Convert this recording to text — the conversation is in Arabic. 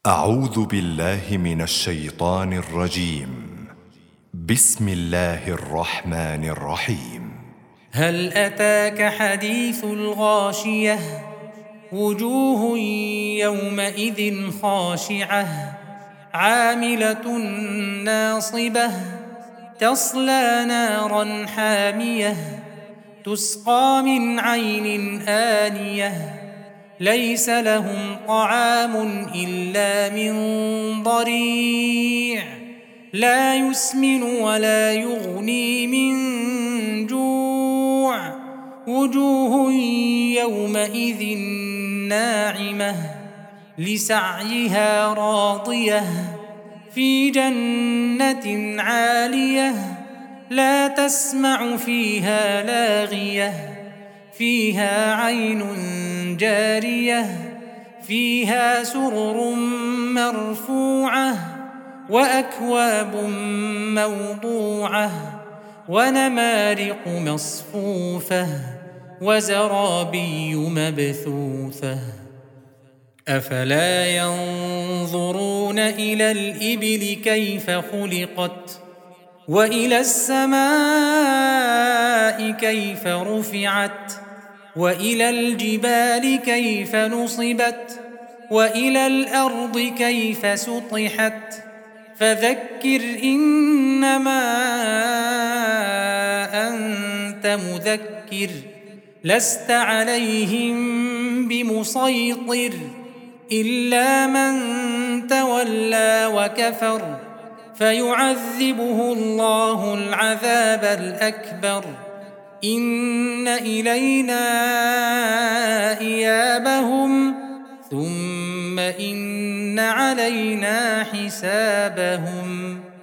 أعوذ بالله من الشيطان الرجيم. بسم الله الرحمن الرحيم. هل أتاك حديث الغاشية؟ وجوه يومئذ خاشعة عاملة ناصبة تصلى نارا حامية تسقى من عين آنية ليس لهم طعام إلا من ضريع لا يسمن ولا يغني من جوع وجوه يومئذ ناعمة لسعيها راضية في جنة عالية لا تسمع فيها لاغية فيها عين جارية فيها سرر مرفوعة وأكواب موضوعة ونمارق مصفوفة وزرابي مبثوثة أفلا ينظرون إلى الإبل كيف خلقت وإلى السماء كيف رفعت وإلى الجبال كيف نصبت وإلى الأرض كيف سطحت فذكر إنما أنت مذكر لست عليهم بمسيطر إلا من تولى وكفر فيعذبه الله العذاب الأكبر إن إلينا إيابهم ثم إن علينا حسابهم